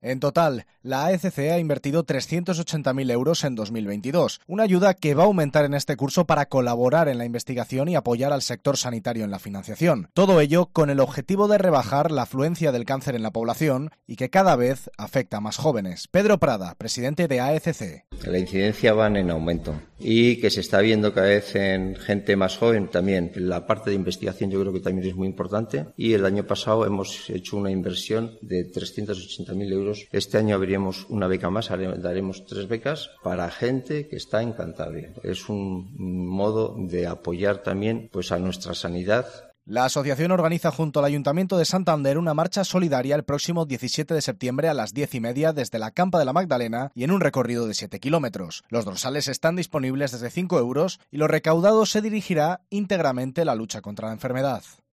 En total, la AECC ha invertido 380.000 euros en 2022, una ayuda que va a aumentar en este curso para colaborar en la investigación y apoyar al sector sanitario en la financiación. Todo ello con el objetivo de rebajar la afluencia del cáncer en la población y que cada vez afecta a más jóvenes. Pedro Prada, presidente de AECC. La incidencia va en aumento y que se está viendo cada vez en gente más joven también. La parte de investigación yo creo que también es muy importante y el año pasado hemos hecho una inversión de 380.000 euros. Este año abriremos una beca más, daremos 3 becas para gente que está en Cantabria. Es un modo de apoyar también pues a nuestra sanidad. La asociación organiza junto al Ayuntamiento de Santander una marcha solidaria el próximo 17 de septiembre a las 10:30 desde la Campa de la Magdalena y en un recorrido de 7 kilómetros. Los dorsales están disponibles desde 5 euros y lo recaudado se dirigirá íntegramente a la lucha contra la enfermedad.